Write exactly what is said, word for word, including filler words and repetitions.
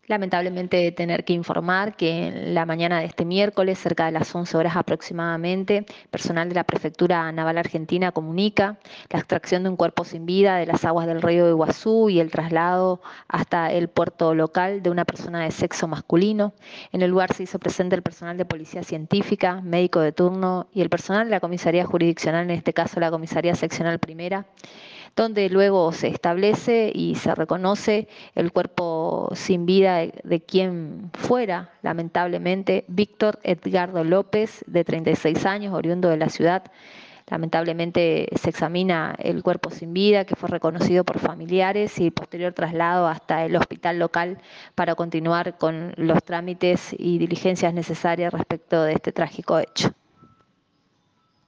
Lamentablemente tener que informar que en la mañana de este miércoles, cerca de las once horas aproximadamente, personal de la Prefectura Naval Argentina comunica la extracción de un cuerpo sin vida de las aguas del río Iguazú y el traslado hasta el puerto local de una persona de sexo masculino. En el lugar se hizo presente el personal de policía científica, médico de turno y el personal de la comisaría jurisdiccional, en este caso la comisaría seccional primera, donde luego se establece y se reconoce el cuerpo sin vida de, de quien fuera, lamentablemente, Víctor Edgardo López, de treinta y seis años, oriundo de la ciudad. Lamentablemente se examina el cuerpo sin vida, que fue reconocido por familiares, y posterior traslado hasta el hospital local para continuar con los trámites y diligencias necesarias respecto de este trágico hecho.